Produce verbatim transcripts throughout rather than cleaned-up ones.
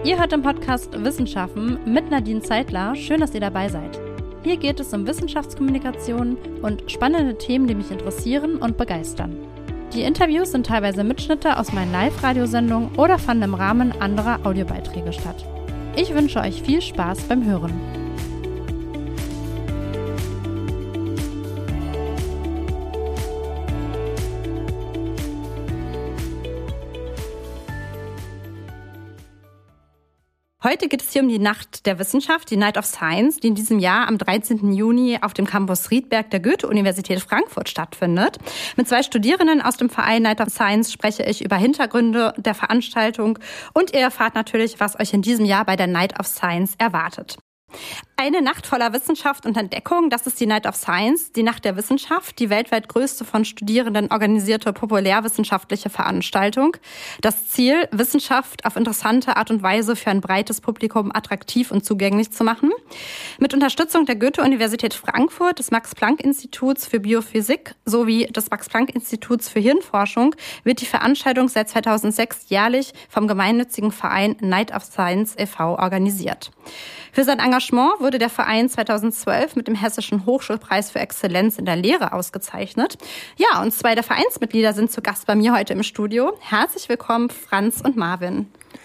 Ihr hört im Podcast Wissenschaften mit Nadine Zeitler. Schön, dass ihr dabei seid. Hier geht es um Wissenschaftskommunikation und spannende Themen, die mich interessieren und begeistern. Die Interviews sind teilweise Mitschnitte aus meinen Live-Radiosendungen oder fanden im Rahmen anderer Audiobeiträge statt. Ich wünsche euch viel Spaß beim Hören. Heute geht es hier um die Nacht der Wissenschaft, die Night of Science, die in diesem Jahr am dreizehnten Juni auf dem Campus Riedberg der Goethe-Universität Frankfurt stattfindet. Mit zwei Studierenden aus dem Verein Night of Science spreche ich über Hintergründe der Veranstaltung und ihr erfahrt natürlich, was euch in diesem Jahr bei der Night of Science erwartet. Eine Nacht voller Wissenschaft und Entdeckung, das ist die Night of Science, die Nacht der Wissenschaft, die weltweit größte von Studierenden organisierte populärwissenschaftliche Veranstaltung. Das Ziel, Wissenschaft auf interessante Art und Weise für ein breites Publikum attraktiv und zugänglich zu machen. Mit Unterstützung der Goethe-Universität Frankfurt, des Max-Planck-Instituts für Biophysik sowie des Max-Planck-Instituts für Hirnforschung wird die Veranstaltung seit zweitausendsechs jährlich vom gemeinnützigen Verein Night of Science e V organisiert. Für sein Engagement wurde der Verein zweitausendzwölf mit dem Hessischen Hochschulpreis für Exzellenz in der Lehre ausgezeichnet. Ja, und zwei der Vereinsmitglieder sind zu Gast bei mir heute im Studio. Herzlich willkommen, Franz und Marvin.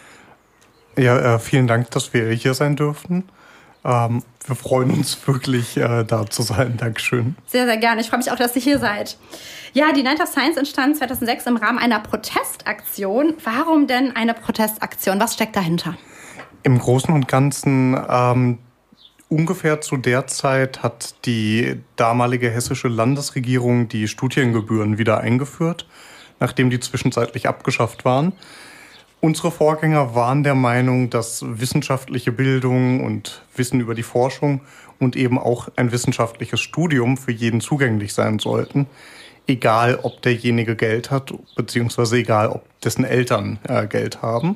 Ja, äh, vielen Dank, dass wir hier sein dürfen. Ähm, wir freuen uns wirklich, äh, da zu sein. Dankeschön. Sehr, sehr gerne. Ich freue mich auch, dass ihr hier seid. Ja, die Night of Science entstand zweitausendsechs im Rahmen einer Protestaktion. Warum denn eine Protestaktion? Was steckt dahinter? Im Großen und Ganzen ähm, ungefähr zu der Zeit hat die damalige hessische Landesregierung die Studiengebühren wieder eingeführt, nachdem die zwischenzeitlich abgeschafft waren. Unsere Vorgänger waren der Meinung, dass wissenschaftliche Bildung und Wissen über die Forschung und eben auch ein wissenschaftliches Studium für jeden zugänglich sein sollten, egal ob derjenige Geld hat, beziehungsweise egal ob dessen Eltern äh, Geld haben.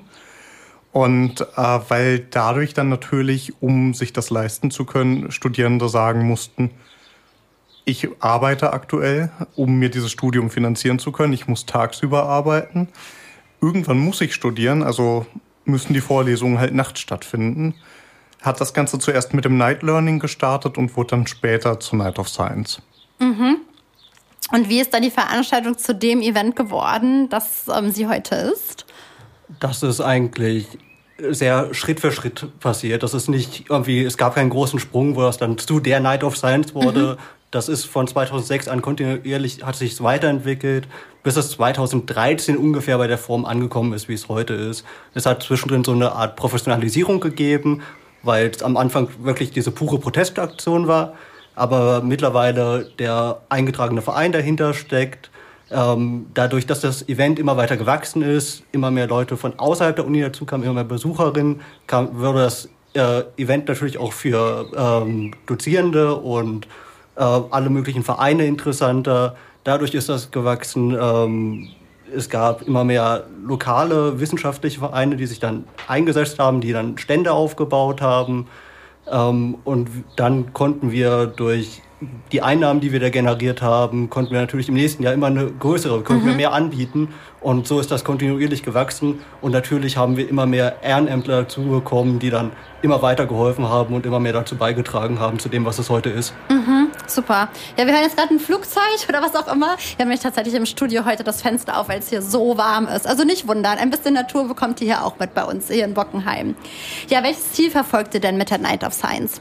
Und äh, weil dadurch dann natürlich, um sich das leisten zu können, Studierende sagen mussten, ich arbeite aktuell, um mir dieses Studium finanzieren zu können. Ich muss tagsüber arbeiten. Irgendwann muss ich studieren, also müssen die Vorlesungen halt nachts stattfinden. Hat das Ganze zuerst mit dem Night Learning gestartet und wurde dann später zur Night of Science. Mhm. Und wie ist dann die Veranstaltung zu dem Event geworden, das ähm, sie heute ist? Das ist eigentlich sehr Schritt für Schritt passiert. Das ist nicht irgendwie, es gab keinen großen Sprung, wo das dann zu der Night of Science wurde. Mhm. Das ist von zweitausendsechs an kontinuierlich, hat sich weiterentwickelt, bis es zweitausenddreizehn ungefähr bei der Form angekommen ist, wie es heute ist. Es hat zwischendrin so eine Art Professionalisierung gegeben, weil es am Anfang wirklich diese pure Protestaktion war, aber mittlerweile der eingetragene Verein dahinter steckt. Ähm, dadurch, dass das Event immer weiter gewachsen ist, immer mehr Leute von außerhalb der Uni dazu kamen, immer mehr Besucherinnen, kam, wurde das äh, Event natürlich auch für ähm, Dozierende und äh, alle möglichen Vereine interessanter. Dadurch ist das gewachsen. Ähm, es gab immer mehr lokale wissenschaftliche Vereine, die sich dann eingesetzt haben, die dann Stände aufgebaut haben. Ähm, und dann konnten wir durch die Einnahmen, die wir da generiert haben, konnten wir natürlich im nächsten Jahr immer eine größere, konnten mhm. wir mehr anbieten. Und so ist das kontinuierlich gewachsen. Und natürlich haben wir immer mehr Ehrenämtler dazu bekommen, die dann immer weiter geholfen haben und immer mehr dazu beigetragen haben, zu dem, was es heute ist. Mhm, super. Ja, wir hören jetzt gerade ein Flugzeug oder was auch immer. Wir haben nämlich tatsächlich im Studio heute das Fenster auf, weil es hier so warm ist. Also nicht wundern, ein bisschen Natur bekommt ihr hier auch mit bei uns, hier in Bockenheim. Ja, welches Ziel verfolgt ihr denn mit der Night of Science?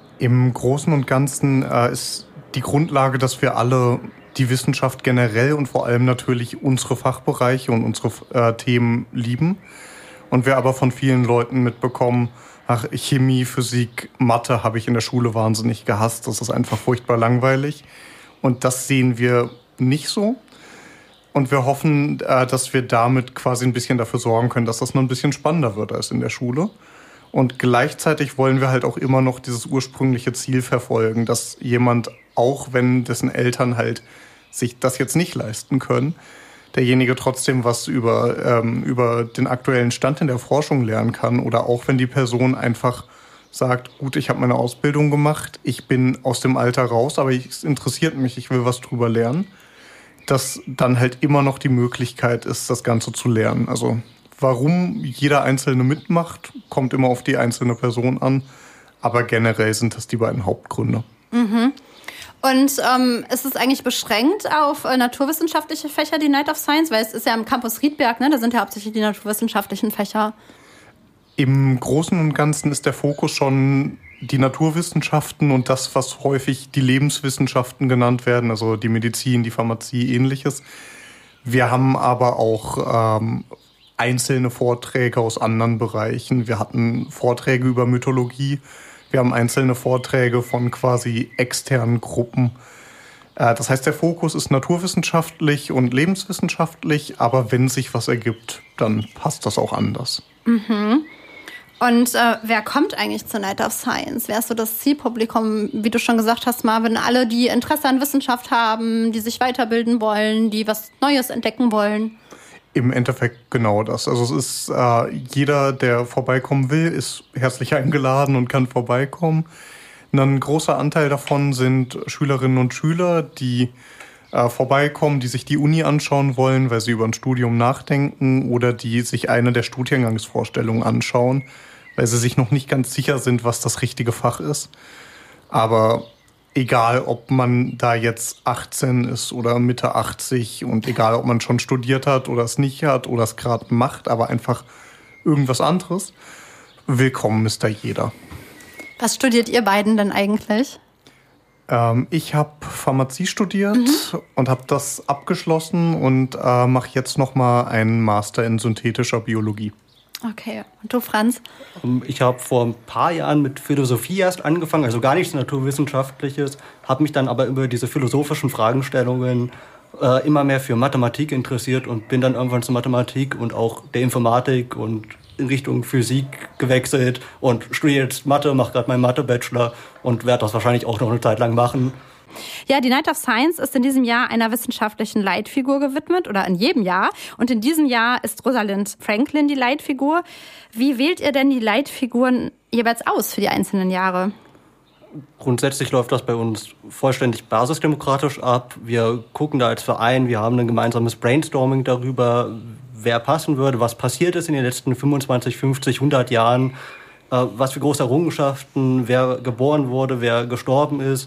Im Großen und Ganzen äh, ist die Grundlage, dass wir alle die Wissenschaft generell und vor allem natürlich unsere Fachbereiche und unsere äh, Themen lieben. Und wir aber von vielen Leuten mitbekommen, ach, Chemie, Physik, Mathe habe ich in der Schule wahnsinnig gehasst. Das ist einfach furchtbar langweilig. Und das sehen wir nicht so. Und wir hoffen, äh, dass wir damit quasi ein bisschen dafür sorgen können, dass das noch ein bisschen spannender wird als in der Schule. Und gleichzeitig wollen wir halt auch immer noch dieses ursprüngliche Ziel verfolgen, dass jemand, auch wenn dessen Eltern halt sich das jetzt nicht leisten können, derjenige trotzdem was über, ähm, über den aktuellen Stand in der Forschung lernen kann. Oder auch wenn die Person einfach sagt, gut, ich habe meine Ausbildung gemacht, ich bin aus dem Alter raus, aber es interessiert mich, ich will was drüber lernen, dass dann halt immer noch die Möglichkeit ist, das Ganze zu lernen. Also warum jeder Einzelne mitmacht, kommt immer auf die einzelne Person an. Aber generell sind das die beiden Hauptgründe. Mhm. Und ähm, ist es eigentlich beschränkt auf äh, naturwissenschaftliche Fächer, die Night of Science? Weil es ist ja am Campus Riedberg, ne? Da sind ja hauptsächlich die naturwissenschaftlichen Fächer. Im Großen und Ganzen ist der Fokus schon die Naturwissenschaften und das, was häufig die Lebenswissenschaften genannt werden, also die Medizin, die Pharmazie, ähnliches. Wir haben aber auch ähm, einzelne Vorträge aus anderen Bereichen. Wir hatten Vorträge über Mythologie. Wir haben einzelne Vorträge von quasi externen Gruppen. Äh, das heißt, der Fokus ist naturwissenschaftlich und lebenswissenschaftlich, aber wenn sich was ergibt, dann passt das auch anders. Mhm. Und äh, wer kommt eigentlich zur Night of Science? Wer ist so das Zielpublikum? Wie du schon gesagt hast, Marvin, alle, die Interesse an Wissenschaft haben, die sich weiterbilden wollen, die was Neues entdecken wollen? Im Endeffekt genau das. Also es ist äh, jeder, der vorbeikommen will, ist herzlich eingeladen und kann vorbeikommen. Ein großer Anteil davon sind Schülerinnen und Schüler, die äh, vorbeikommen, die sich die Uni anschauen wollen, weil sie über ein Studium nachdenken oder die sich eine der Studiengangsvorstellungen anschauen, weil sie sich noch nicht ganz sicher sind, was das richtige Fach ist. Aber egal, ob man da jetzt achtzehn ist oder Mitte achtzig und egal, ob man schon studiert hat oder es nicht hat oder es gerade macht, aber einfach irgendwas anderes, willkommen ist da jeder. Was studiert ihr beiden denn eigentlich? Ähm, ich habe Pharmazie studiert mhm. und habe das abgeschlossen und äh, mache jetzt nochmal einen Master in synthetischer Biologie. Okay, und du, Franz? Ich habe vor ein paar Jahren mit Philosophie erst angefangen, also gar nichts Naturwissenschaftliches, habe mich dann aber über diese philosophischen Fragestellungen äh, immer mehr für Mathematik interessiert und bin dann irgendwann zur Mathematik und auch der Informatik und in Richtung Physik gewechselt und studiere jetzt Mathe, mache gerade meinen Mathe-Bachelor und werde das wahrscheinlich auch noch eine Zeit lang machen. Ja, die Night of Science ist in diesem Jahr einer wissenschaftlichen Leitfigur gewidmet oder in jedem Jahr. Und in diesem Jahr ist Rosalind Franklin die Leitfigur. Wie wählt ihr denn die Leitfiguren jeweils aus für die einzelnen Jahre? Grundsätzlich läuft das bei uns vollständig basisdemokratisch ab. Wir gucken da als Verein, wir haben ein gemeinsames Brainstorming darüber, wer passen würde, was passiert ist in den letzten fünfundzwanzig, fünfzig, hundert Jahren, was für große Errungenschaften, wer geboren wurde, wer gestorben ist.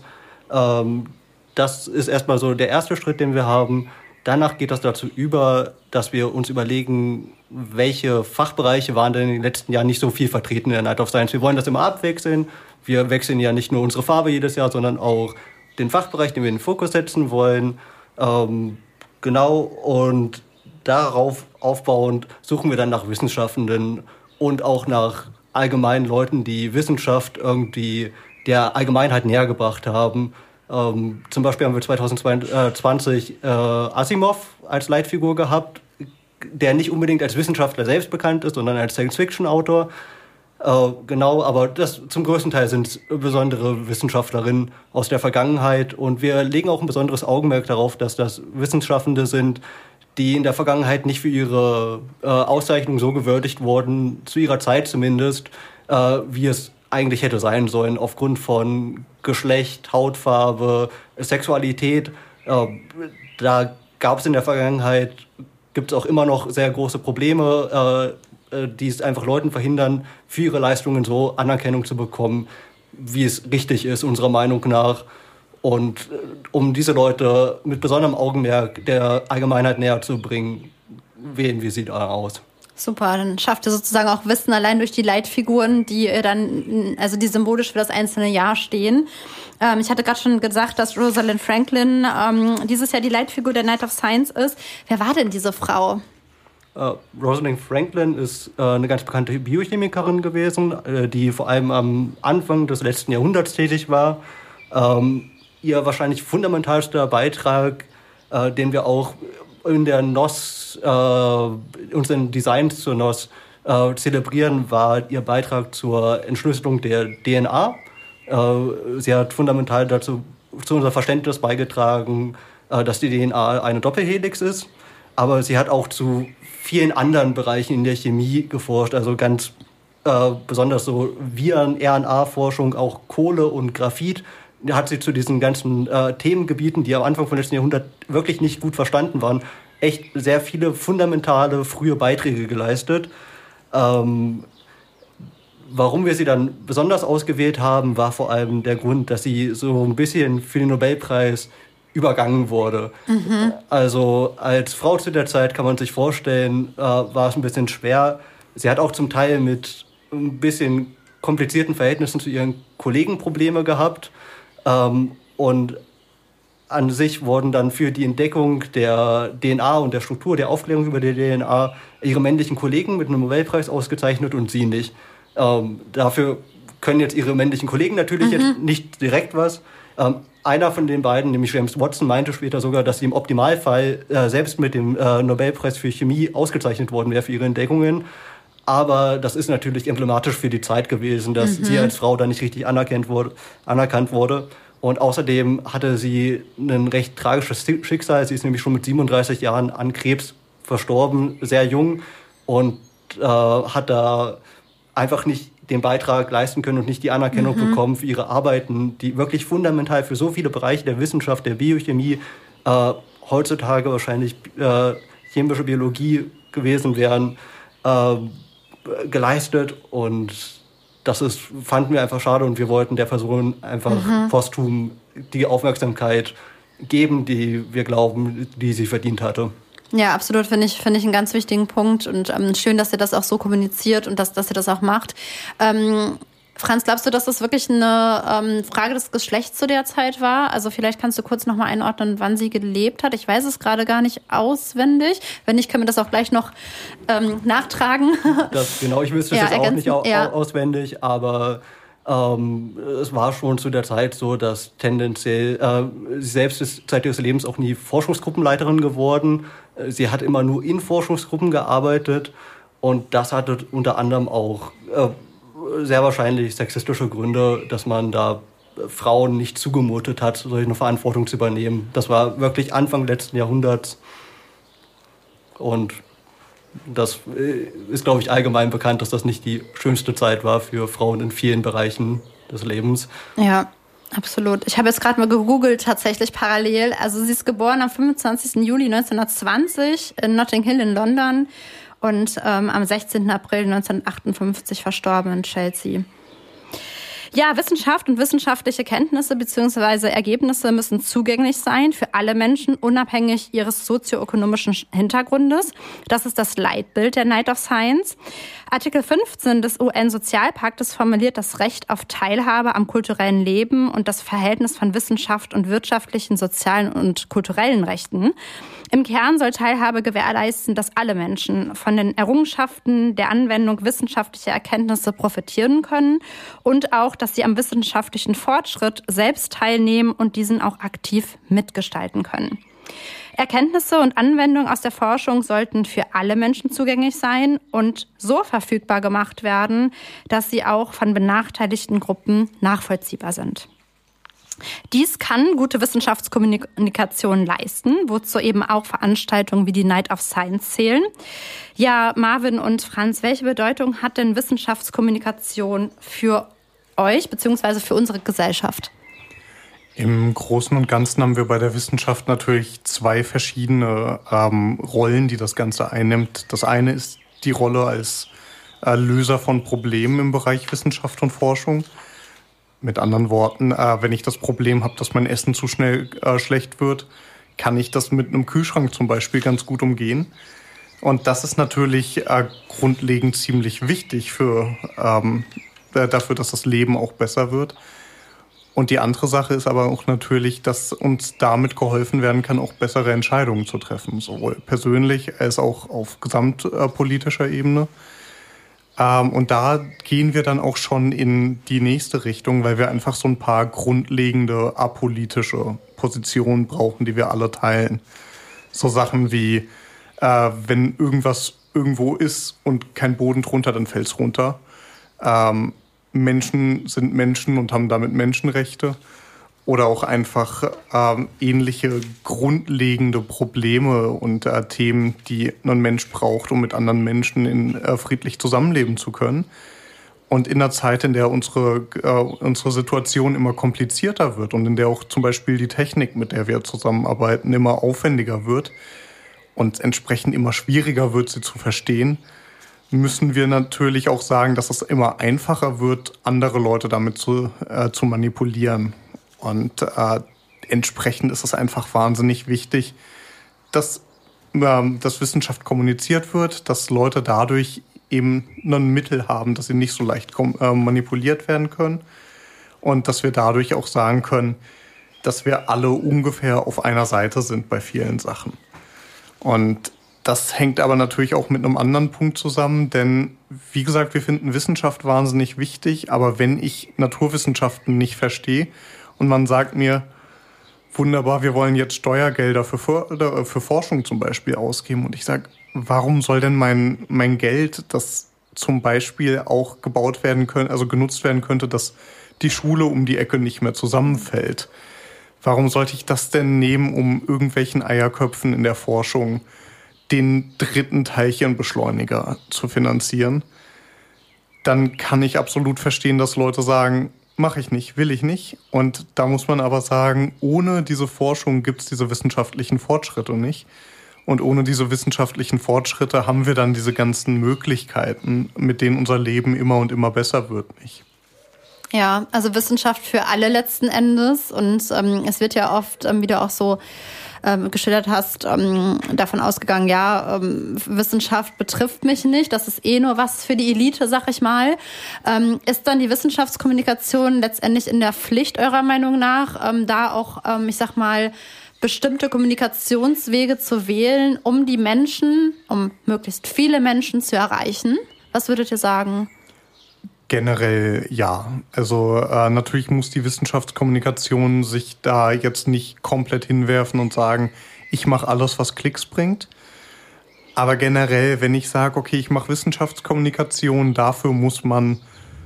Das ist erstmal so der erste Schritt, den wir haben. Danach geht das dazu über, dass wir uns überlegen, welche Fachbereiche waren denn in den letzten Jahren nicht so viel vertreten in der Night of Science. Wir wollen das immer abwechseln. Wir wechseln ja nicht nur unsere Farbe jedes Jahr, sondern auch den Fachbereich, den wir in den Fokus setzen wollen. Ähm, genau, und darauf aufbauend suchen wir dann nach Wissenschaften und auch nach allgemeinen Leuten, die Wissenschaft irgendwie der Allgemeinheit näher gebracht haben. Ähm, zum Beispiel haben wir zweitausendzwanzig äh, Asimov als Leitfigur gehabt, der nicht unbedingt als Wissenschaftler selbst bekannt ist, sondern als Science-Fiction-Autor. Äh, genau, aber das zum größten Teil sind besondere Wissenschaftlerinnen aus der Vergangenheit. Und wir legen auch ein besonderes Augenmerk darauf, dass das Wissenschaftende sind, die in der Vergangenheit nicht für ihre äh, Auszeichnung so gewürdigt wurden, zu ihrer Zeit zumindest, äh, wie es eigentlich hätte sein sollen, aufgrund von Geschlecht, Hautfarbe, Sexualität. Äh, da gab es in der Vergangenheit, gibt es auch immer noch sehr große Probleme, äh, die es einfach Leuten verhindern, für ihre Leistungen so Anerkennung zu bekommen, wie es richtig ist, unserer Meinung nach. Und äh, um diese Leute mit besonderem Augenmerk der Allgemeinheit näher zu bringen, wählen wir sie da aus. Super, dann schafft ihr sozusagen auch Wissen allein durch die Leitfiguren, die dann, also die symbolisch für das einzelne Jahr stehen. Ähm, ich hatte gerade schon gesagt, dass Rosalind Franklin ähm, dieses Jahr die Leitfigur der Night of Science ist. Wer war denn diese Frau? Uh, Rosalind Franklin ist äh, eine ganz bekannte Biochemikerin gewesen, äh, die vor allem am Anfang des letzten Jahrhunderts tätig war. Ähm, ihr wahrscheinlich fundamentalster Beitrag, äh, den wir auch in der N O S, äh, unseren Designs zur N O S äh, zelebrieren, war ihr Beitrag zur Entschlüsselung der D N A. Äh, sie hat fundamental dazu zu unserem Verständnis beigetragen, äh, dass die D N A eine Doppelhelix ist. Aber sie hat auch zu vielen anderen Bereichen in der Chemie geforscht, also ganz äh, besonders so Viren, R N A-Forschung, auch Kohle und Graphit. Da hat sie zu diesen ganzen äh, Themengebieten, die am Anfang vom letzten Jahrhundert wirklich nicht gut verstanden waren, echt sehr viele fundamentale frühe Beiträge geleistet. Ähm, warum wir sie dann besonders ausgewählt haben, war vor allem der Grund, dass sie so ein bisschen für den Nobelpreis übergangen wurde. Mhm. Also als Frau zu der Zeit kann man sich vorstellen, äh, war es ein bisschen schwer. Sie hat auch zum Teil mit ein bisschen komplizierten Verhältnissen zu ihren Kollegen Probleme gehabt. Ähm, und an sich wurden dann für die Entdeckung der D N A und der Struktur der Aufklärung über die D N A ihre männlichen Kollegen mit einem Nobelpreis ausgezeichnet und sie nicht. Ähm, dafür können jetzt ihre männlichen Kollegen natürlich mhm. jetzt nicht direkt was. Ähm, einer von den beiden, nämlich James Watson, meinte später sogar, dass sie im Optimalfall äh, selbst mit dem äh, Nobelpreis für Chemie ausgezeichnet worden wäre für ihre Entdeckungen. Aber das ist natürlich emblematisch für die Zeit gewesen, dass mhm. sie als Frau da nicht richtig anerkannt wurde, anerkannt wurde. Und außerdem hatte sie ein recht tragisches Schicksal. Sie ist nämlich schon mit siebenunddreißig Jahren an Krebs verstorben, sehr jung, und äh, hat da einfach nicht den Beitrag leisten können und nicht die Anerkennung mhm. bekommen für ihre Arbeiten, die wirklich fundamental für so viele Bereiche der Wissenschaft, der Biochemie, äh, heutzutage wahrscheinlich äh, chemische Biologie gewesen wären, äh, geleistet. Und das ist, fanden wir einfach schade, und wir wollten der Person einfach mhm. posthum die Aufmerksamkeit geben, die wir glauben, die sie verdient hatte. Ja, absolut, finde ich, finde ich einen ganz wichtigen Punkt, und ähm, schön, dass ihr das auch so kommuniziert und dass, dass ihr das auch macht. Ähm, Franz, glaubst du, dass das wirklich eine ähm, Frage des Geschlechts zu der Zeit war? Also vielleicht kannst du kurz nochmal einordnen, wann sie gelebt hat. Ich weiß es gerade gar nicht auswendig. Wenn nicht, können wir das auch gleich noch ähm, nachtragen. Das, genau, ich wüsste es ja, jetzt auch nicht au- ja. auswendig, aber ähm, es war schon zu der Zeit so, dass tendenziell, äh, sie selbst ist Zeit ihres Lebens auch nie Forschungsgruppenleiterin geworden. Sie hat immer nur in Forschungsgruppen gearbeitet, und das hatte unter anderem auch äh, sehr wahrscheinlich sexistische Gründe, dass man da Frauen nicht zugemutet hat, solche eine Verantwortung zu übernehmen. Das war wirklich Anfang letzten Jahrhunderts, und das ist, glaube ich, allgemein bekannt, dass das nicht die schönste Zeit war für Frauen in vielen Bereichen des Lebens. Ja, absolut. Ich habe jetzt gerade mal gegoogelt, tatsächlich parallel. Also sie ist geboren am fünfundzwanzigsten Juli neunzehnhundertzwanzig in Notting Hill in London und ähm, am sechzehnten April neunzehnhundertachtundfünfzig verstorben in Chelsea. Ja, Wissenschaft und wissenschaftliche Kenntnisse bzw. Ergebnisse müssen zugänglich sein für alle Menschen, unabhängig ihres sozioökonomischen Hintergrundes. Das ist das Leitbild der Night of Science. Artikel fünfzehn des U N-Sozialpaktes formuliert das Recht auf Teilhabe am kulturellen Leben und das Verhältnis von Wissenschaft und wirtschaftlichen, sozialen und kulturellen Rechten. Im Kern soll Teilhabe gewährleisten, dass alle Menschen von den Errungenschaften der Anwendung wissenschaftlicher Erkenntnisse profitieren können und auch, dass sie am wissenschaftlichen Fortschritt selbst teilnehmen und diesen auch aktiv mitgestalten können. Erkenntnisse und Anwendungen aus der Forschung sollten für alle Menschen zugänglich sein und so verfügbar gemacht werden, dass sie auch von benachteiligten Gruppen nachvollziehbar sind. Dies kann gute Wissenschaftskommunikation leisten, wozu eben auch Veranstaltungen wie die Night of Science zählen. Ja, Marvin und Franz, welche Bedeutung hat denn Wissenschaftskommunikation für euch bzw. für unsere Gesellschaft? Im Großen und Ganzen haben wir bei der Wissenschaft natürlich zwei verschiedene ähm, Rollen, die das Ganze einnimmt. Das eine ist die Rolle als äh, Löser von Problemen im Bereich Wissenschaft und Forschung. Mit anderen Worten, äh, wenn ich das Problem habe, dass mein Essen zu schnell äh, schlecht wird, kann ich das mit einem Kühlschrank zum Beispiel ganz gut umgehen. Und das ist natürlich äh, grundlegend ziemlich wichtig für, ähm, dafür, dass das Leben auch besser wird. Und die andere Sache ist aber auch natürlich, dass uns damit geholfen werden kann, auch bessere Entscheidungen zu treffen, sowohl persönlich als auch auf gesamtpolitischer Ebene. Ähm, und da gehen wir dann auch schon in die nächste Richtung, weil wir einfach so ein paar grundlegende apolitische Positionen brauchen, die wir alle teilen. So Sachen wie, äh, wenn irgendwas irgendwo ist und kein Boden drunter, dann fällt's runter. Ähm, Menschen sind Menschen und haben damit Menschenrechte. Oder auch einfach äh, ähnliche grundlegende Probleme und äh, Themen, die ein Mensch braucht, um mit anderen Menschen in, äh, friedlich zusammenleben zu können. Und in einer Zeit, in der unsere, äh, unsere Situation immer komplizierter wird und in der auch zum Beispiel die Technik, mit der wir zusammenarbeiten, immer aufwendiger wird und entsprechend immer schwieriger wird, sie zu verstehen, müssen wir natürlich auch sagen, dass es immer einfacher wird, andere Leute damit zu, äh, zu manipulieren. Und äh, entsprechend ist es einfach wahnsinnig wichtig, dass, äh, dass Wissenschaft kommuniziert wird, dass Leute dadurch eben ein Mittel haben, dass sie nicht so leicht kom- äh, manipuliert werden können und dass wir dadurch auch sagen können, dass wir alle ungefähr auf einer Seite sind bei vielen Sachen. Und das hängt aber natürlich auch mit einem anderen Punkt zusammen, denn wie gesagt, wir finden Wissenschaft wahnsinnig wichtig, aber wenn ich Naturwissenschaften nicht verstehe und man sagt mir, wunderbar, wir wollen jetzt Steuergelder für, für, für Forschung zum Beispiel ausgeben und ich sage, warum soll denn mein, mein Geld, das zum Beispiel auch gebaut werden könnte, also genutzt werden könnte, dass die Schule um die Ecke nicht mehr zusammenfällt? Warum sollte ich das denn nehmen, um irgendwelchen Eierköpfen in der Forschung den dritten Teilchenbeschleuniger zu finanzieren? Dann kann ich absolut verstehen, dass Leute sagen, mache ich nicht, will ich nicht. Und da muss man aber sagen, ohne diese Forschung gibt es diese wissenschaftlichen Fortschritte nicht. Und ohne diese wissenschaftlichen Fortschritte haben wir dann diese ganzen Möglichkeiten, mit denen unser Leben immer und immer besser wird, nicht. Ja, also Wissenschaft für alle letzten Endes. Und ähm, es wird ja oft, ähm, wie du auch so ähm, geschildert hast, ähm, davon ausgegangen, ja, ähm, Wissenschaft betrifft mich nicht. Das ist eh nur was für die Elite, sag ich mal. Ähm, ist dann die Wissenschaftskommunikation letztendlich in der Pflicht eurer Meinung nach, ähm, da auch, ähm, ich sag mal, bestimmte Kommunikationswege zu wählen, um die Menschen, um möglichst viele Menschen zu erreichen? Was würdet ihr sagen? Generell ja. Also äh, natürlich muss die Wissenschaftskommunikation sich da jetzt nicht komplett hinwerfen und sagen, ich mache alles, was Klicks bringt. Aber generell, wenn ich sage, okay, ich mache Wissenschaftskommunikation, dafür muss man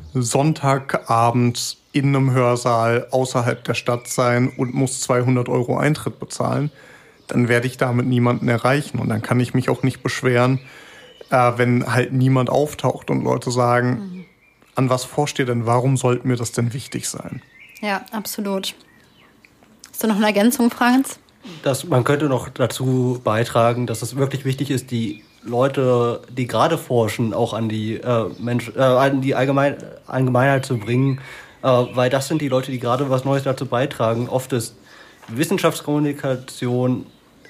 Sonntagabends in einem Hörsaal außerhalb der Stadt sein und muss zweihundert Euro Eintritt bezahlen, dann werde ich damit niemanden erreichen. Und dann kann ich mich auch nicht beschweren, äh, wenn halt niemand auftaucht und Leute sagen, mhm. an was forscht ihr denn? Warum sollte mir das denn wichtig sein? Ja, absolut. Hast du noch eine Ergänzung, Franz? Das, man könnte noch dazu beitragen, dass es wirklich wichtig ist, die Leute, die gerade forschen, auch an die, äh, Mensch, äh, an die Allgemein, Allgemeinheit zu bringen, äh, weil das sind die Leute, die gerade was Neues dazu beitragen. Oft ist Wissenschaftskommunikation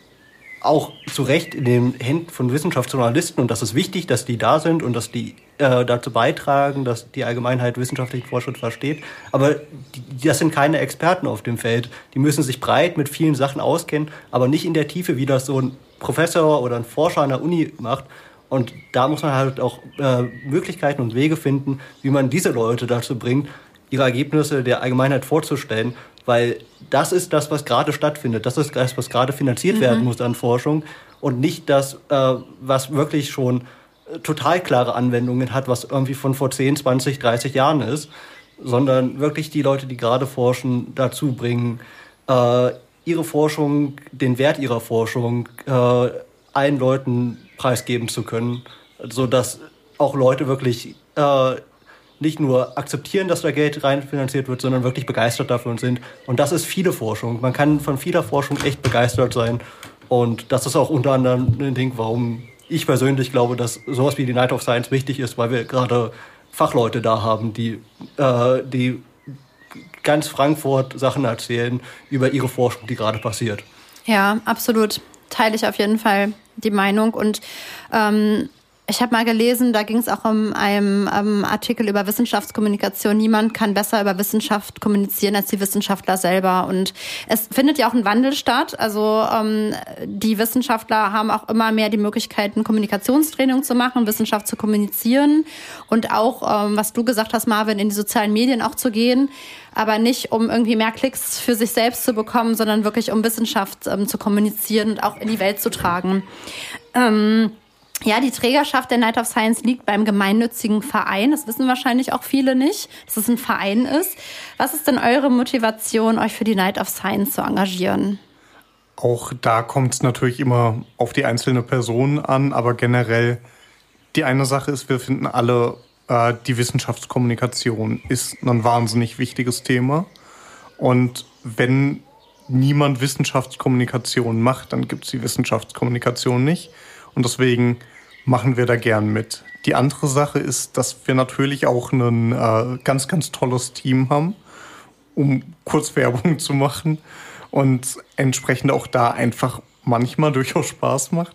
auch zu Recht in den Händen von Wissenschaftsjournalisten und das ist wichtig, dass die da sind und dass die äh, dazu beitragen, dass die Allgemeinheit wissenschaftlichen Fortschritt versteht. Aber die, das sind keine Experten auf dem Feld. Die müssen sich breit mit vielen Sachen auskennen, aber nicht in der Tiefe, wie das so ein Professor oder ein Forscher an der Uni macht. Und da muss man halt auch äh, Möglichkeiten und Wege finden, wie man diese Leute dazu bringt, ihre Ergebnisse der Allgemeinheit vorzustellen. Weil das ist das, was gerade stattfindet. Das ist das, was gerade finanziert mhm. werden muss an Forschung. Und nicht das, äh, was wirklich schon äh, total klare Anwendungen hat, was irgendwie von vor zehn, zwanzig, dreißig Jahren ist. Sondern wirklich die Leute, die gerade forschen, dazu bringen, äh, ihre Forschung, den Wert ihrer Forschung äh, allen Leuten preisgeben zu können. Sodass auch Leute wirklich äh, nicht nur akzeptieren, dass da Geld rein finanziert wird, sondern wirklich begeistert davon sind. Und das ist viele Forschung. Man kann von vieler Forschung echt begeistert sein. Und das ist auch unter anderem ein Ding, warum ich persönlich glaube, dass sowas wie die Night of Science wichtig ist, weil wir gerade Fachleute da haben, die, äh, die ganz Frankfurt Sachen erzählen über ihre Forschung, die gerade passiert. Ja, absolut. Teile ich auf jeden Fall die Meinung. Und ähm ich habe mal gelesen, da ging es auch um einen um, Artikel über Wissenschaftskommunikation. Niemand kann besser über Wissenschaft kommunizieren als die Wissenschaftler selber. Und es findet ja auch ein Wandel statt. Also ähm, die Wissenschaftler haben auch immer mehr die Möglichkeiten, Kommunikationstraining zu machen, Wissenschaft zu kommunizieren und auch, ähm, was du gesagt hast, Marvin, in die sozialen Medien auch zu gehen. Aber nicht, um irgendwie mehr Klicks für sich selbst zu bekommen, sondern wirklich, um Wissenschaft ähm, zu kommunizieren und auch in die Welt zu tragen. Ähm, Ja, die Trägerschaft der Night of Science liegt beim gemeinnützigen Verein. Das wissen wahrscheinlich auch viele nicht, dass es ein Verein ist. Was ist denn eure Motivation, euch für die Night of Science zu engagieren? Auch da kommt es natürlich immer auf die einzelne Person an, aber generell die eine Sache ist, wir finden alle, äh, die Wissenschaftskommunikation ist ein wahnsinnig wichtiges Thema. Und wenn niemand Wissenschaftskommunikation macht, dann gibt es die Wissenschaftskommunikation nicht. Und deswegen machen wir da gern mit. Die andere Sache ist, dass wir natürlich auch ein äh, ganz, ganz tolles Team haben, um kurz Werbung zu machen und entsprechend auch da einfach manchmal durchaus Spaß macht.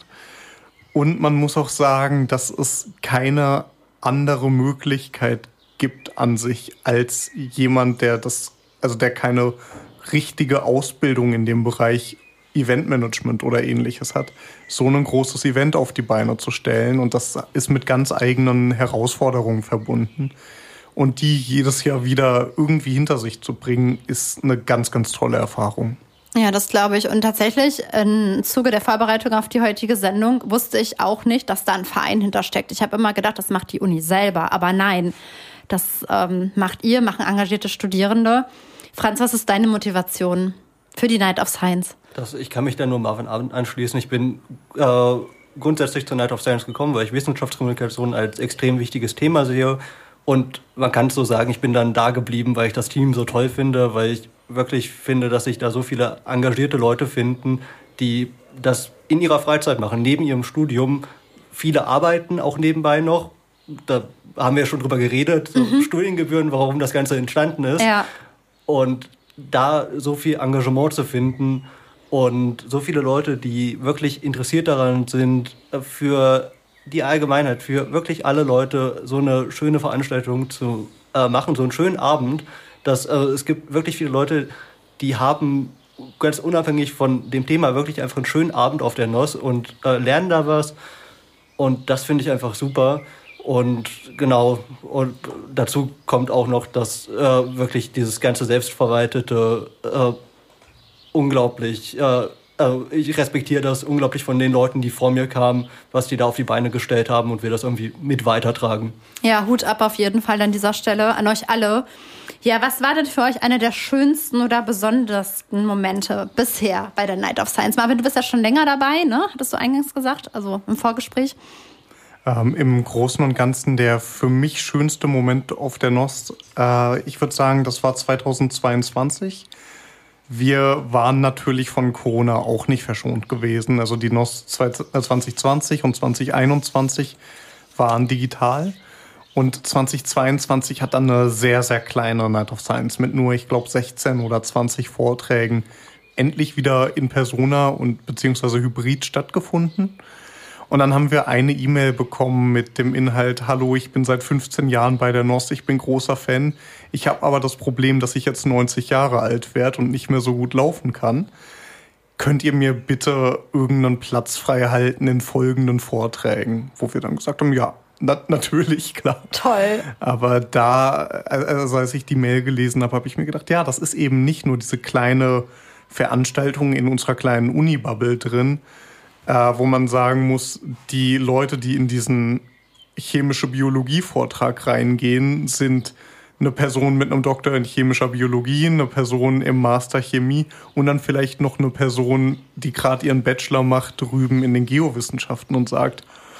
Und man muss auch sagen, dass es keine andere Möglichkeit gibt an sich als jemand, der das, also der keine richtige Ausbildung in dem Bereich Eventmanagement oder ähnliches hat, so ein großes Event auf die Beine zu stellen. Und das ist mit ganz eigenen Herausforderungen verbunden. Und die jedes Jahr wieder irgendwie hinter sich zu bringen, ist eine ganz, ganz tolle Erfahrung. Ja, das glaube ich. Und tatsächlich im Zuge der Vorbereitung auf die heutige Sendung wusste ich auch nicht, dass da ein Verein hintersteckt. Ich habe immer gedacht, das macht die Uni selber. Aber nein, das ähm, macht ihr, machen engagierte Studierende. Franz, was ist deine Motivation für die Night of Science? Das, ich kann mich da nur Marvin anschließen. Ich bin äh, grundsätzlich zur Night of Science gekommen, weil ich Wissenschaftskommunikation als extrem wichtiges Thema sehe. Und man kann es so sagen, ich bin dann da geblieben, weil ich das Team so toll finde, weil ich wirklich finde, dass sich da so viele engagierte Leute finden, die das in ihrer Freizeit machen, neben ihrem Studium. Viele arbeiten auch nebenbei noch. Da haben wir schon drüber geredet, so mhm. Studiengebühren, warum das Ganze entstanden ist. Ja. Und da so viel Engagement zu finden und so viele Leute, die wirklich interessiert daran sind, für die Allgemeinheit, für wirklich alle Leute so eine schöne Veranstaltung zu äh, machen, so einen schönen Abend, dass äh, es gibt wirklich viele Leute, die haben ganz unabhängig von dem Thema wirklich einfach einen schönen Abend auf der N O S und äh, lernen da was. Und das finde ich einfach super. Und genau, und dazu kommt auch noch, dass äh, wirklich dieses ganze selbstverwaltete äh, unglaublich, äh, äh, ich respektiere das unglaublich von den Leuten, die vor mir kamen, was die da auf die Beine gestellt haben und wir das irgendwie mit weitertragen. Ja, Hut ab auf jeden Fall an dieser Stelle an euch alle. Ja, was war denn für euch einer der schönsten oder besondersten Momente bisher bei der Night of Science? Marvin, du bist ja schon länger dabei, ne? Hattest du eingangs gesagt, also im Vorgespräch. Ähm, Im Großen und Ganzen der für mich schönste Moment auf der N O S, äh, ich würde sagen, das war zweitausendzweiundzwanzig. Wir waren natürlich von Corona auch nicht verschont gewesen. Also die N O S zwanzig zwanzig und zwanzig einundzwanzig waren digital. Und zwanzig zweiundzwanzig hat dann eine sehr, sehr kleine Night of Science mit nur, ich glaube, sechzehn oder zwanzig Vorträgen endlich wieder in Persona und beziehungsweise hybrid stattgefunden. Und dann haben wir eine E-Mail bekommen mit dem Inhalt: Hallo, ich bin seit fünfzehn Jahren bei der N O S, ich bin großer Fan. Ich habe aber das Problem, dass ich jetzt neunzig Jahre alt werde und nicht mehr so gut laufen kann. Könnt ihr mir bitte irgendeinen Platz frei halten in folgenden Vorträgen? Wo wir dann gesagt haben, ja, na, natürlich, klar. Toll. Aber da, also als ich die Mail gelesen habe, habe ich mir gedacht, ja, das ist eben nicht nur diese kleine Veranstaltung in unserer kleinen Uni-Bubble drin, Äh, wo man sagen muss, die Leute, die in diesen chemische Biologie-Vortrag reingehen, sind eine Person mit einem Doktor in chemischer Biologie, eine Person im Master Chemie und dann vielleicht noch eine Person, die gerade ihren Bachelor macht, drüben in den Geowissenschaften und sagt,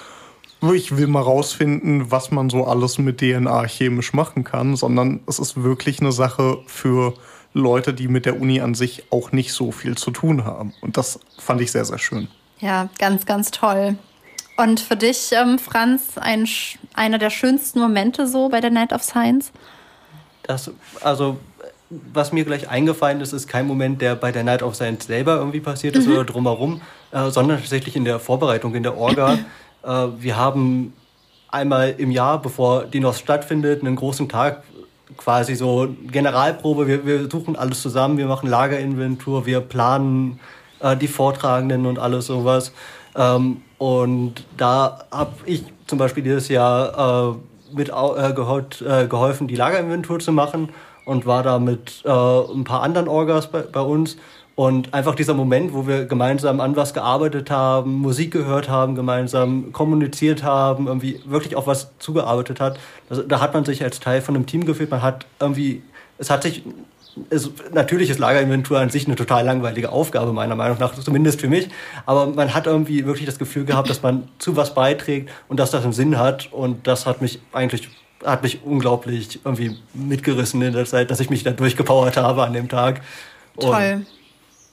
ich will mal rausfinden, was man so alles mit D N A chemisch machen kann, sondern es ist wirklich eine Sache für Leute, die mit der Uni an sich auch nicht so viel zu tun haben. Und das fand ich sehr, sehr schön. Ja, ganz, ganz toll. Und für dich, ähm, Franz, ein, einer der schönsten Momente so bei der Night of Science? Das, also, was mir gleich eingefallen ist, ist kein Moment, der bei der Night of Science selber irgendwie passiert ist mhm. oder drumherum, äh, sondern tatsächlich in der Vorbereitung, in der Orga. äh, wir haben einmal im Jahr, bevor die N O S stattfindet, einen großen Tag, quasi so Generalprobe. Wir, wir suchen alles zusammen, wir machen Lagerinventur, wir planen die Vortragenden und alles sowas. Ähm, und da habe ich zum Beispiel dieses Jahr äh, mit äh, geholfen, äh, geholfen, die Lagerinventur zu machen und war da mit äh, ein paar anderen Orgas bei, bei uns. Und einfach dieser Moment, wo wir gemeinsam an was gearbeitet haben, Musik gehört haben, gemeinsam kommuniziert haben, irgendwie wirklich auf was zugearbeitet hat, also, da hat man sich als Teil von einem Team gefühlt. Man hat irgendwie, es hat sich Ist, natürlich ist Lagerinventur an sich eine total langweilige Aufgabe, meiner Meinung nach, zumindest für mich. Aber man hat irgendwie wirklich das Gefühl gehabt, dass man zu was beiträgt und dass das einen Sinn hat. Und das hat mich eigentlich, hat mich unglaublich irgendwie mitgerissen in der Zeit, dass ich mich da durchgepowert habe an dem Tag. Und toll.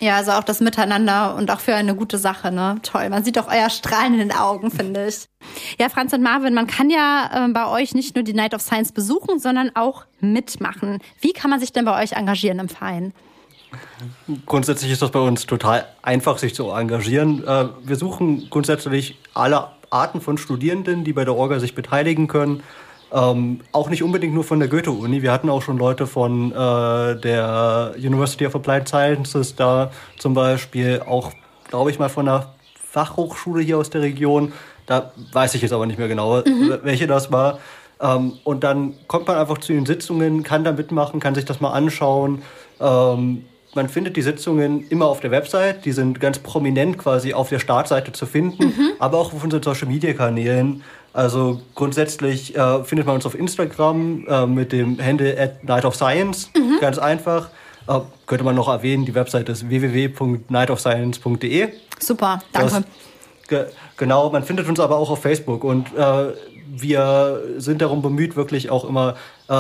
Ja, also auch das Miteinander und auch für eine gute Sache, ne? Toll. Man sieht auch euer Strahlen in den Augen, finde ich. Ja, Franz und Marvin, man kann ja äh, bei euch nicht nur die Night of Science besuchen, sondern auch mitmachen. Wie kann man sich denn bei euch engagieren im Verein? Grundsätzlich ist das bei uns total einfach, sich zu engagieren. Äh, wir suchen grundsätzlich alle Arten von Studierenden, die bei der Orga sich beteiligen können. Ähm, auch nicht unbedingt nur von der Goethe-Uni. Wir hatten auch schon Leute von äh, der University of Applied Sciences da zum Beispiel, auch, glaube ich, mal von einer Fachhochschule hier aus der Region. Da weiß ich jetzt aber nicht mehr genau, mhm. welche das war. Ähm, und dann kommt man einfach zu den Sitzungen, kann da mitmachen, kann sich das mal anschauen. Ähm, man findet die Sitzungen immer auf der Website. Die sind ganz prominent quasi auf der Startseite zu finden, mhm. aber auch auf unseren Social-Media-Kanälen. Also grundsätzlich äh, findet man uns auf Instagram äh, mit dem Handle at Night of Science, mhm. ganz einfach. Äh, könnte man noch erwähnen, die Website ist w w w punkt night of science punkt d e. Super, danke. Das, ge- genau, man findet uns aber auch auf Facebook und äh, wir sind darum bemüht, wirklich auch immer äh,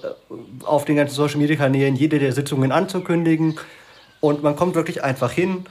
auf den ganzen Social-Media-Kanälen jede der Sitzungen anzukündigen. Und man kommt wirklich einfach hin.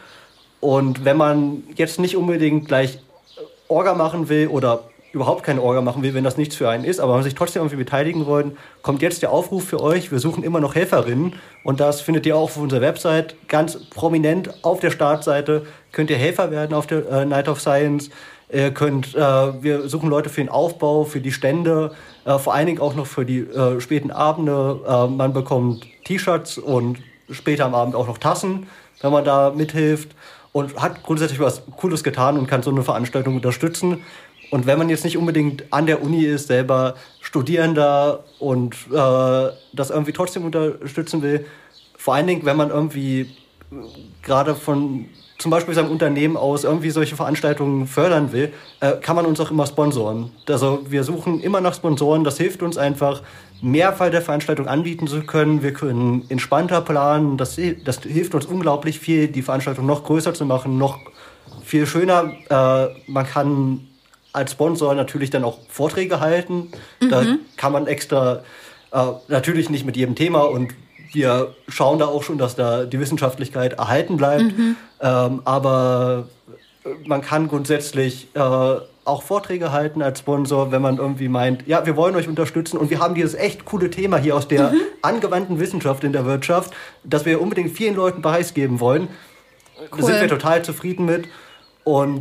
Und wenn man jetzt nicht unbedingt gleich Orga machen will oder überhaupt keine Orga machen will, wenn das nichts für einen ist, aber man sich trotzdem irgendwie beteiligen wollen, kommt jetzt der Aufruf für euch. Wir suchen immer noch Helferinnen und das findet ihr auch auf unserer Website ganz prominent auf der Startseite. Könnt ihr Helfer werden auf der äh, Night of Science. Ihr könnt, äh, wir suchen Leute für den Aufbau, für die Stände, äh, vor allen Dingen auch noch für die äh, späten Abende. Äh, man bekommt T-Shirts und später am Abend auch noch Tassen, wenn man da mithilft und hat grundsätzlich was Cooles getan und kann so eine Veranstaltung unterstützen. Und wenn man jetzt nicht unbedingt an der Uni ist, selber Studierender und äh, das irgendwie trotzdem unterstützen will, vor allen Dingen, wenn man irgendwie gerade von zum Beispiel seinem Unternehmen aus irgendwie solche Veranstaltungen fördern will, äh, kann man uns auch immer sponsoren. Also wir suchen immer nach Sponsoren, das hilft uns einfach, mehr Fall der Veranstaltung anbieten zu können. Wir können entspannter planen, das, das hilft uns unglaublich viel, die Veranstaltung noch größer zu machen, noch viel schöner. Äh, man kann als Sponsor natürlich dann auch Vorträge halten. Mhm. Da kann man extra, äh, natürlich nicht mit jedem Thema und wir schauen da auch schon, dass da die Wissenschaftlichkeit erhalten bleibt. Mhm. Ähm, aber man kann grundsätzlich äh, auch Vorträge halten als Sponsor, wenn man irgendwie meint, ja, wir wollen euch unterstützen und wir haben dieses echt coole Thema hier aus der mhm. angewandten Wissenschaft in der Wirtschaft, das wir unbedingt vielen Leuten preisgeben wollen. Cool. Da sind wir total zufrieden mit und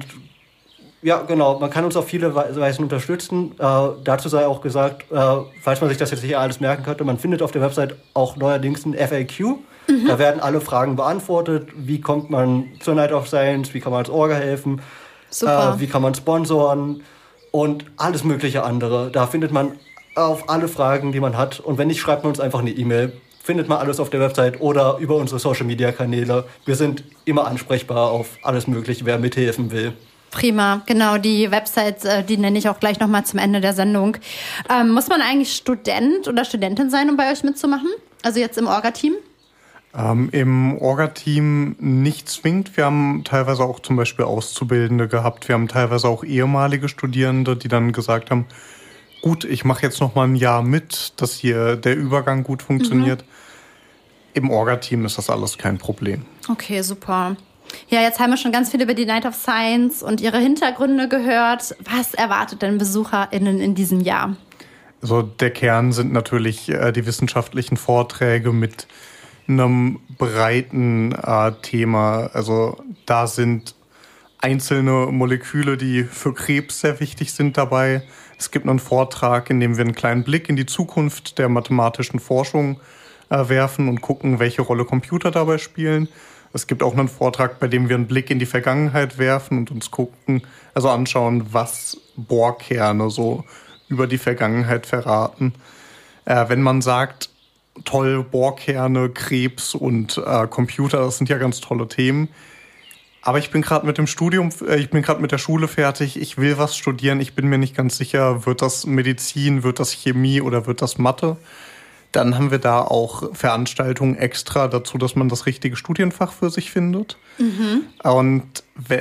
ja, genau, man kann uns auf viele Weisen unterstützen. Äh, dazu sei auch gesagt, äh, falls man sich das jetzt hier alles merken könnte, man findet auf der Website auch neuerdings ein F A Q. Mhm. Da werden alle Fragen beantwortet. Wie kommt man zur Night of Science? Wie kann man als Orga helfen? Super. Äh, wie kann man sponsoren? Und alles mögliche andere. Da findet man auf alle Fragen, die man hat. Und wenn nicht, schreibt man uns einfach eine E-Mail. Findet man alles auf der Website oder über unsere Social-Media-Kanäle. Wir sind immer ansprechbar auf alles Mögliche, wer mithelfen will. Prima, genau, die Websites, die nenne ich auch gleich nochmal zum Ende der Sendung. Ähm, muss man eigentlich Student oder Studentin sein, um bei euch mitzumachen? Also jetzt im Orga-Team? Ähm, Im Orga-Team nicht zwingend. Wir haben teilweise auch zum Beispiel Auszubildende gehabt. Wir haben teilweise auch ehemalige Studierende, die dann gesagt haben, gut, ich mache jetzt noch mal ein Jahr mit, dass hier der Übergang gut funktioniert. Mhm. Im Orga-Team ist das alles kein Problem. Okay, super. Ja, jetzt haben wir schon ganz viel über die Night of Science und ihre Hintergründe gehört. Was erwartet denn BesucherInnen in diesem Jahr? Also der Kern sind natürlich äh, die wissenschaftlichen Vorträge mit einem breiten äh, Thema. Also da sind einzelne Moleküle, die für Krebs sehr wichtig sind, dabei. Es gibt einen Vortrag, in dem wir einen kleinen Blick in die Zukunft der mathematischen Forschung äh, werfen und gucken, welche Rolle Computer dabei spielen. Es gibt auch einen Vortrag, bei dem wir einen Blick in die Vergangenheit werfen und uns gucken, also anschauen, was Bohrkerne so über die Vergangenheit verraten. Äh, wenn man sagt, toll, Bohrkerne, Krebs und äh, Computer, das sind ja ganz tolle Themen. Aber ich bin gerade mit dem Studium, äh, ich bin gerade mit der Schule fertig, ich will was studieren, ich bin mir nicht ganz sicher, wird das Medizin, wird das Chemie oder wird das Mathe? Dann haben wir da auch Veranstaltungen extra dazu, dass man das richtige Studienfach für sich findet. Mhm. Und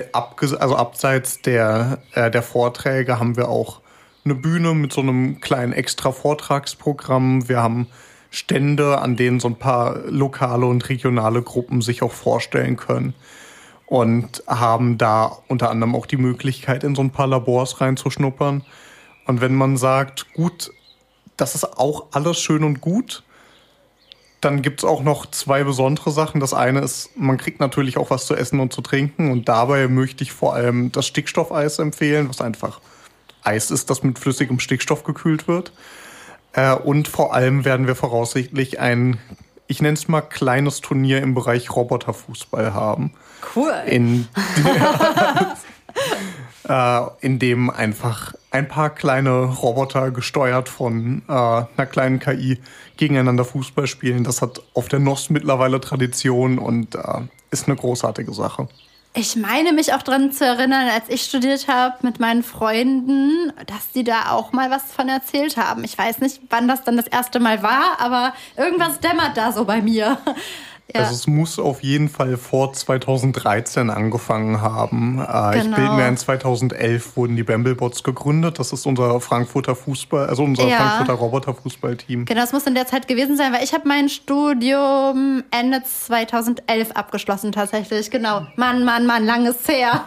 also abseits der, äh, der Vorträge haben wir auch eine Bühne mit so einem kleinen extra Vortragsprogramm. Wir haben Stände, an denen so ein paar lokale und regionale Gruppen sich auch vorstellen können. Und haben da unter anderem auch die Möglichkeit, in so ein paar Labors reinzuschnuppern. Und wenn man sagt, gut, das ist auch alles schön und gut, dann gibt's auch noch zwei besondere Sachen. Das eine ist, man kriegt natürlich auch was zu essen und zu trinken. Und dabei möchte ich vor allem das Stickstoffeis empfehlen, was einfach Eis ist, das mit flüssigem Stickstoff gekühlt wird. Äh, und vor allem werden wir voraussichtlich ein, ich nenne es mal, kleines Turnier im Bereich Roboterfußball haben. Cool. In, äh, in dem einfach ein paar kleine Roboter gesteuert von äh, einer kleinen K I gegeneinander Fußball spielen. Das hat auf der N O S mittlerweile Tradition und äh, ist eine großartige Sache. Ich meine mich auch daran zu erinnern, als ich studiert habe mit meinen Freunden, dass die da auch mal was von erzählt haben. Ich weiß nicht, wann das dann das erste Mal war, aber irgendwas dämmert da so bei mir. Ja. Also es muss auf jeden Fall vor zweitausenddreizehn angefangen haben. Äh, genau. Ich bilde mir ein, zweitausendelf wurden die Bamblebots gegründet. Das ist unser Frankfurter Fußball, also unser ja. Frankfurter Roboterfußballteam. Genau, das muss in der Zeit gewesen sein, weil ich habe mein Studium Ende zweitausendelf abgeschlossen tatsächlich. Genau, Mann, Mann, Mann, lang ist her.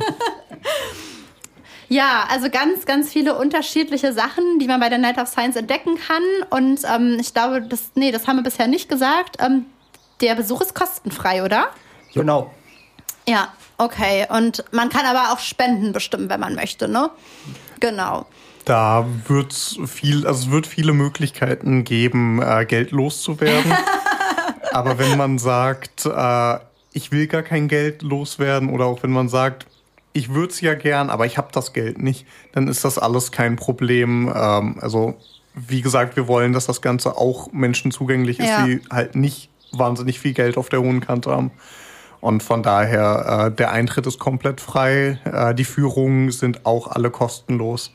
Ja, also ganz, ganz viele unterschiedliche Sachen, die man bei der Night of Science entdecken kann. Und ähm, ich glaube, das, nee, das haben wir bisher nicht gesagt. Ähm, Der Besuch ist kostenfrei, oder? Genau. Ja, okay. Und man kann aber auch spenden bestimmen, wenn man möchte, ne? Genau. Da wird's viel, also es wird viele Möglichkeiten geben, äh, Geld loszuwerden. Aber wenn man sagt, äh, ich will gar kein Geld loswerden, oder auch wenn man sagt, ich würde es ja gern, aber ich habe das Geld nicht, dann ist das alles kein Problem. Ähm, also wie gesagt, wir wollen, dass das Ganze auch Menschen zugänglich ist, ja. die halt nicht wahnsinnig viel Geld auf der hohen Kante haben. Und von daher, äh, der Eintritt ist komplett frei. Äh, die Führungen sind auch alle kostenlos.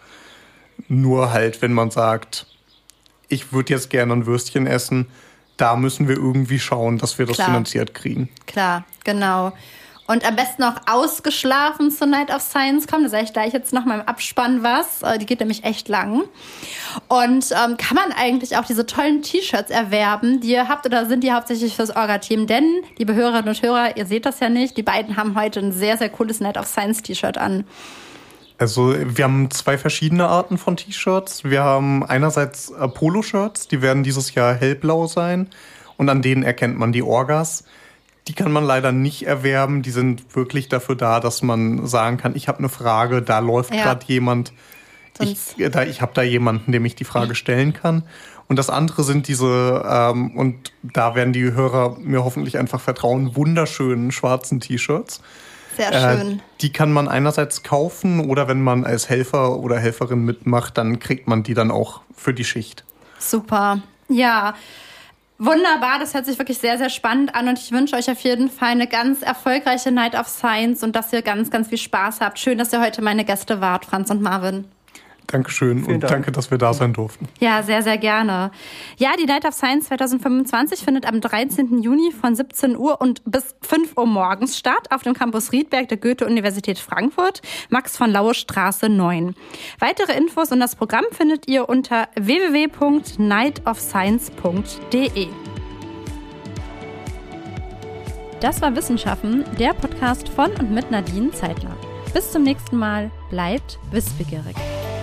Nur halt, wenn man sagt, ich würde jetzt gerne ein Würstchen essen, da müssen wir irgendwie schauen, dass wir das Klar. finanziert kriegen. Klar, genau. Und am besten auch ausgeschlafen zur Night of Science kommen. Da sage ich gleich jetzt noch mal im Abspann was. Die geht nämlich echt lang. Und ähm, kann man eigentlich auch diese tollen T-Shirts erwerben, die ihr habt, oder sind die hauptsächlich fürs Orga-Team? Denn, liebe Hörerinnen und Hörer, ihr seht das ja nicht, die beiden haben heute ein sehr, sehr cooles Night of Science T-Shirt an. Also wir haben zwei verschiedene Arten von T-Shirts. Wir haben einerseits äh, Poloshirts, die werden dieses Jahr hellblau sein. Und an denen erkennt man die Orgas. Die kann man leider nicht erwerben. Die sind wirklich dafür da, dass man sagen kann, ich habe eine Frage, da läuft ja. gerade jemand. Ich, da, ich habe da jemanden, dem ich die Frage stellen kann. Und das andere sind diese, ähm, und da werden die Hörer mir hoffentlich einfach vertrauen, wunderschönen schwarzen T-Shirts. Sehr schön. Äh, die kann man einerseits kaufen, oder wenn man als Helfer oder Helferin mitmacht, dann kriegt man die dann auch für die Schicht. Super. Ja. Wunderbar, das hört sich wirklich sehr, sehr spannend an und ich wünsche euch auf jeden Fall eine ganz erfolgreiche Night of Science und dass ihr ganz, ganz viel Spaß habt. Schön, dass ihr heute meine Gäste wart, Franz und Marvin. Dankeschön Vielen und Dank. danke, dass wir da sein durften. Ja, sehr, sehr gerne. Ja, die Night of Science zwanzig fünfundzwanzig findet am dreizehnten Juni von siebzehn Uhr und bis fünf Uhr morgens statt auf dem Campus Riedberg der Goethe-Universität Frankfurt, Max von Laue Straße neun. Weitere Infos und das Programm findet ihr unter w w w punkt night of science punkt d e. Das war Wissenschaften, der Podcast von und mit Nadine Zeitler. Bis zum nächsten Mal, bleibt wissbegierig.